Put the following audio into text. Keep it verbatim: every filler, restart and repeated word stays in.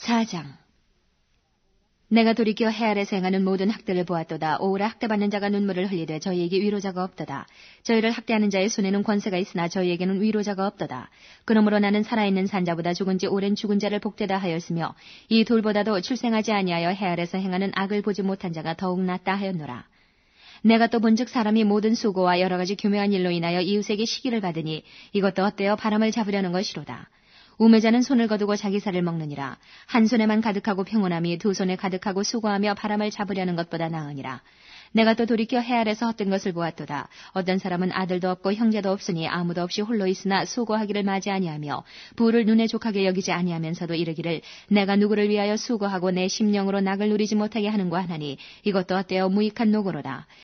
사 장. 내가 돌이켜 해 아래서 행하는 모든 학대를 보았도다. 오라 학대받는 자가 눈물을 흘리되 저희에게 위로자가 없도다. 저희를 학대하는 자의 손에는 권세가 있으나 저희에게는 위로자가 없도다. 그러므로 나는 살아있는 산자보다 죽은 지 오랜 죽은 자를 복되다 하였으며 이 돌보다도 출생하지 아니하여 해 아래서 행하는 악을 보지 못한 자가 더욱 낫다 하였노라. 내가 또 본즉 사람이 모든 수고와 여러 가지 교묘한 일로 인하여 이웃에게 시기를 받으니 이것도 헛되어 바람을 잡으려는 것이로다. 우매자는 손을 거두고 자기 살을 먹느니라. 한 손에만 가득하고 평온함이 두 손에 가득하고 수고하며 바람을 잡으려는 것보다 나으니라. 내가 또 돌이켜 해 아래서 헛된 것을 보았도다. 어떤 사람은 아들도 없고 형제도 없으니 아무도 없이 홀로 있으나 수고하기를 마지 아니하며 부를 눈에 족하게 여기지 아니하면서도 이르기를 내가 누구를 위하여 수고하고 내 심령으로 낙을 누리지 못하게 하는고 하나니 이것도 헛되어 무익한 노고로다.